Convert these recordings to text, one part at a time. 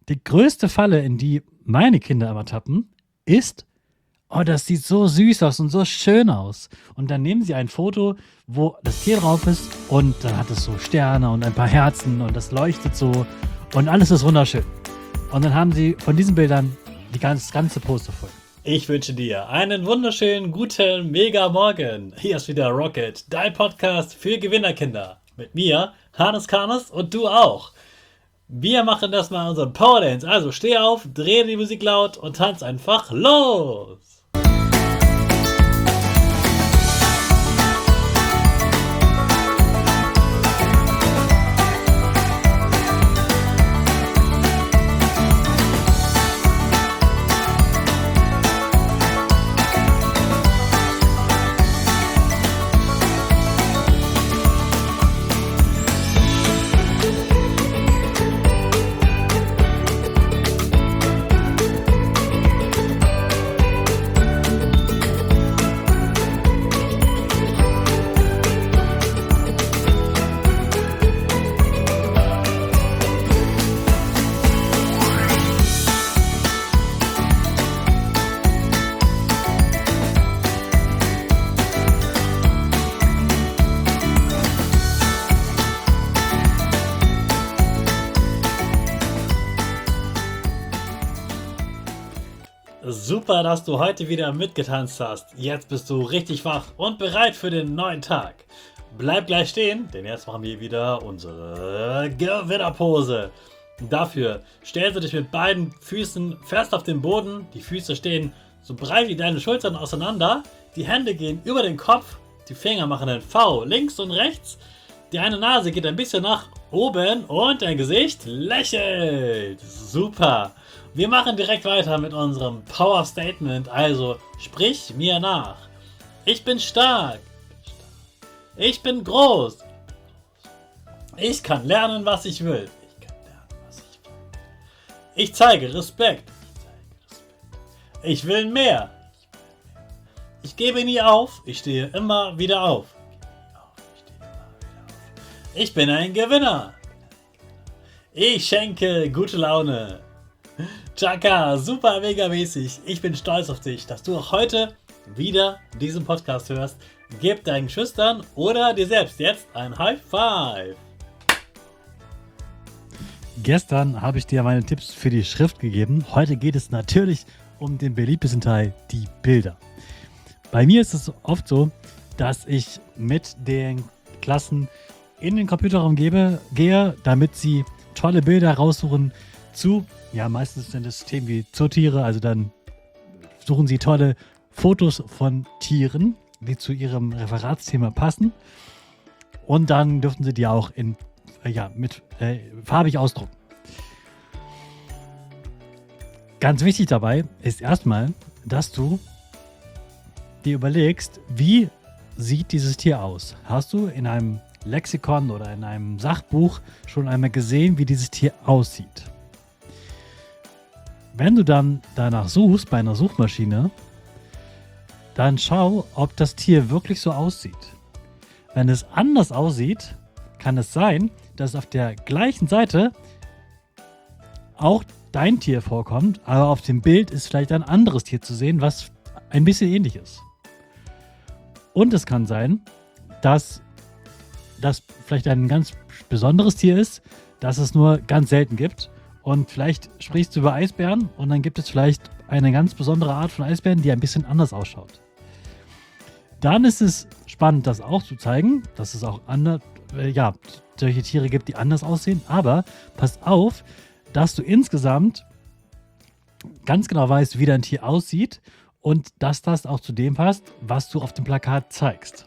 Die größte Falle, in die meine Kinder immer tappen, ist: „Oh, das sieht so süß aus und so schön aus.“ Und dann nehmen sie ein Foto, wo das Tier drauf ist und dann hat es so Sterne und ein paar Herzen und das leuchtet so und alles ist wunderschön. Und dann haben sie von diesen Bildern das ganze Poster voll. Ich wünsche dir einen wunderschönen, guten, mega Morgen. Hier ist wieder Rocket, dein Podcast für Gewinnerkinder. Mit mir, Hannes Karnes, und du auch. Wir machen das mal unseren Power Dance. Also steh auf, dreh die Musik laut und tanz einfach los. Super, dass du heute wieder mitgetanzt hast. Jetzt bist du richtig wach und bereit für den neuen Tag. Bleib gleich stehen, denn jetzt machen wir wieder unsere Gewinnerpose. Dafür stellst du dich mit beiden Füßen fest auf den Boden. Die Füße stehen so breit wie deine Schultern auseinander. Die Hände gehen über den Kopf. Die Finger machen ein V links und rechts. Die eine Nase geht ein bisschen nach oben und dein Gesicht lächelt. Super. Wir machen direkt weiter mit unserem Power Statement. Also sprich mir nach. Ich bin stark. Ich bin groß. Ich kann lernen, was ich will. Ich zeige Respekt. Ich will mehr. Ich gebe nie auf. Ich stehe immer wieder auf. Ich bin ein Gewinner. Ich schenke gute Laune. Chaka, super mega mäßig. Ich bin stolz auf dich, dass du auch heute wieder diesen Podcast hörst. Gib deinen Schüchtern oder dir selbst jetzt ein High Five. Gestern habe ich dir meine Tipps für die Schrift gegeben. Heute geht es natürlich um den beliebtesten Teil, die Bilder. Bei mir ist es oft so, dass ich mit den Klassen in den Computerraum gehe, damit sie tolle Bilder raussuchen zu, ja, meistens sind es Themen wie Zootiere, also dann suchen sie tolle Fotos von Tieren, die zu ihrem Referatsthema passen, und dann dürfen sie die auch mit farbig ausdrucken. Ganz wichtig dabei ist erstmal, dass du dir überlegst, wie sieht dieses Tier aus? Hast du in einem Lexikon oder in einem Sachbuch schon einmal gesehen, wie dieses Tier aussieht? Wenn du dann danach suchst bei einer Suchmaschine, dann schau, ob das Tier wirklich so aussieht. Wenn es anders aussieht, kann es sein, dass auf der gleichen Seite auch dein Tier vorkommt, aber auf dem Bild ist vielleicht ein anderes Tier zu sehen, was ein bisschen ähnlich ist. Und es kann sein, dass das vielleicht ein ganz besonderes Tier ist, das es nur ganz selten gibt. Und vielleicht sprichst du über Eisbären und dann gibt es vielleicht eine ganz besondere Art von Eisbären, die ein bisschen anders ausschaut. Dann ist es spannend, das auch zu zeigen, dass es auch solche Tiere gibt, die anders aussehen. Aber pass auf, dass du insgesamt ganz genau weißt, wie dein Tier aussieht und dass das auch zu dem passt, was du auf dem Plakat zeigst.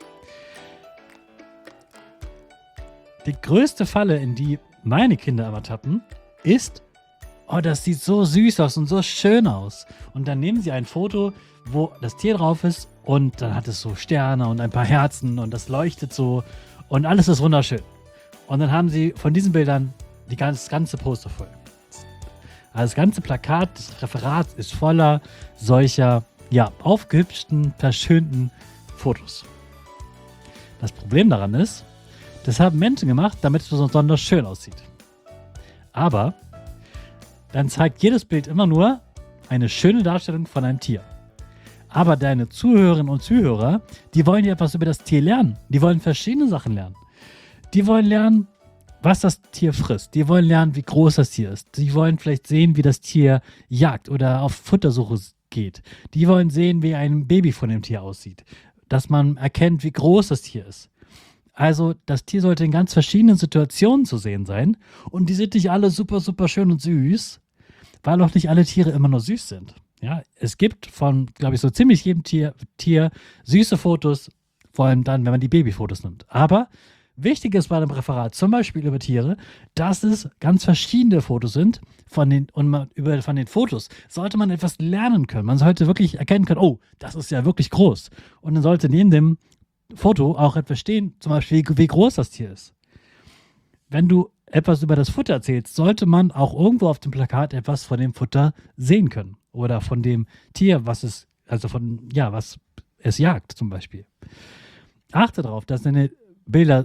Die größte Falle, in die meine Kinder immer tappen, ist: „Oh, das sieht so süß aus und so schön aus.“ Und dann nehmen sie ein Foto, wo das Tier drauf ist und dann hat es so Sterne und ein paar Herzen und das leuchtet so und alles ist wunderschön. Und dann haben sie von diesen Bildern das ganze Poster voll. Also das ganze Plakat des Referats ist voller solcher, aufgehübschten, verschönten Fotos. Das Problem daran ist, das haben Menschen gemacht, damit es besonders schön aussieht. Aber dann zeigt jedes Bild immer nur eine schöne Darstellung von einem Tier. Aber deine Zuhörerinnen und Zuhörer, die wollen ja etwas über das Tier lernen. Die wollen verschiedene Sachen lernen. Die wollen lernen, was das Tier frisst. Die wollen lernen, wie groß das Tier ist. Die wollen vielleicht sehen, wie das Tier jagt oder auf Futtersuche geht. Die wollen sehen, wie ein Baby von dem Tier aussieht. Dass man erkennt, wie groß das Tier ist. Also das Tier sollte in ganz verschiedenen Situationen zu sehen sein. Und die sind nicht alle super, super schön und süß, weil auch nicht alle Tiere immer nur süß sind. Ja, es gibt von, glaube ich, so ziemlich jedem Tier süße Fotos, vor allem dann, wenn man die Babyfotos nimmt. Aber wichtig ist bei einem Referat, zum Beispiel über Tiere, dass es ganz verschiedene Fotos sind. Von den Fotos sollte man etwas lernen können. Man sollte wirklich erkennen können, oh, das ist ja wirklich groß. Und dann sollte neben dem Foto auch etwas stehen, zum Beispiel, wie groß das Tier ist. Wenn du etwas über das Futter erzählst, sollte man auch irgendwo auf dem Plakat etwas von dem Futter sehen können. Oder von dem Tier, was es jagt, zum Beispiel. Achte darauf, dass deine Bilder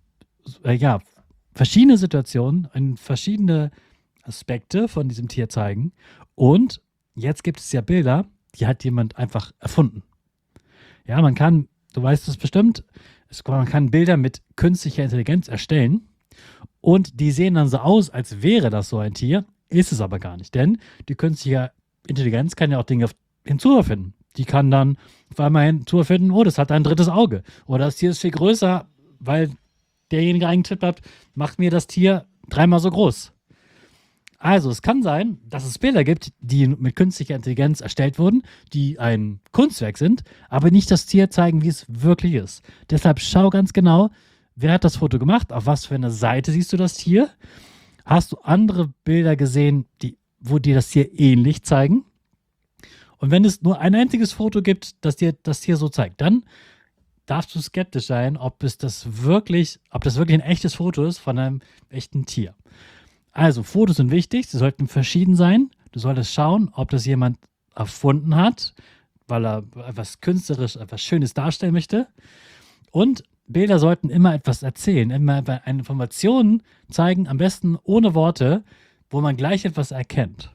verschiedene Situationen und verschiedene Aspekte von diesem Tier zeigen. Und jetzt gibt es ja Bilder, die hat jemand einfach erfunden. Ja, man kann, du weißt es bestimmt, man kann Bilder mit künstlicher Intelligenz erstellen und die sehen dann so aus, als wäre das so ein Tier, ist es aber gar nicht. Denn die künstliche Intelligenz kann ja auch Dinge hinzuerfinden. Die kann dann auf einmal hinzuerfinden, oh, das hat ein drittes Auge. Oder das Tier ist viel größer, weil derjenige eingetippt hat, macht mir das Tier 3-mal so groß. Also es kann sein, dass es Bilder gibt, die mit künstlicher Intelligenz erstellt wurden, die ein Kunstwerk sind, aber nicht das Tier zeigen, wie es wirklich ist. Deshalb schau ganz genau, wer hat das Foto gemacht, auf was für einer Seite siehst du das Tier? Hast du andere Bilder gesehen, wo dir das Tier ähnlich zeigen? Und wenn es nur ein einziges Foto gibt, das dir das Tier so zeigt, dann darfst du skeptisch sein, ob das wirklich ein echtes Foto ist von einem echten Tier. Also, Fotos sind wichtig, sie sollten verschieden sein. Du solltest schauen, ob das jemand erfunden hat, weil er etwas künstlerisch, etwas Schönes darstellen möchte. Und Bilder sollten immer etwas erzählen, immer eine Information zeigen, am besten ohne Worte, wo man gleich etwas erkennt.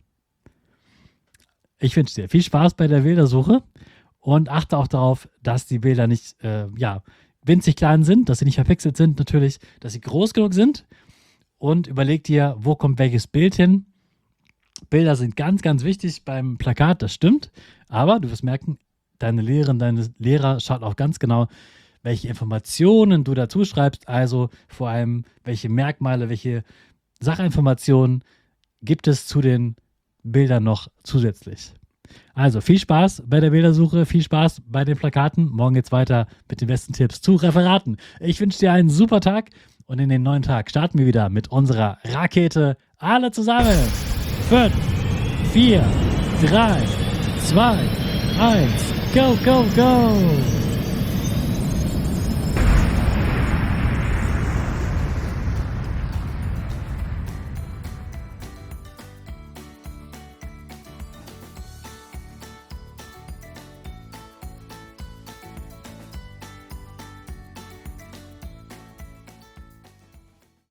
Ich wünsche dir viel Spaß bei der Bildersuche und achte auch darauf, dass die Bilder nicht winzig klein sind, dass sie nicht verpixelt sind, natürlich, dass sie groß genug sind. Und überleg dir, wo kommt welches Bild hin. Bilder sind ganz, ganz wichtig beim Plakat, das stimmt. Aber du wirst merken, deine Lehrerin, deine Lehrer schaut auch ganz genau, welche Informationen du dazu schreibst. Also vor allem, welche Merkmale, welche Sachinformationen gibt es zu den Bildern noch zusätzlich. Also viel Spaß bei der Bildersuche, viel Spaß bei den Plakaten. Morgen geht's weiter mit den besten Tipps zu Referaten. Ich wünsche dir einen super Tag. Und in den neuen Tag starten wir wieder mit unserer Rakete. Alle zusammen. 5, 4, 3, 2, 1. Go, go, go.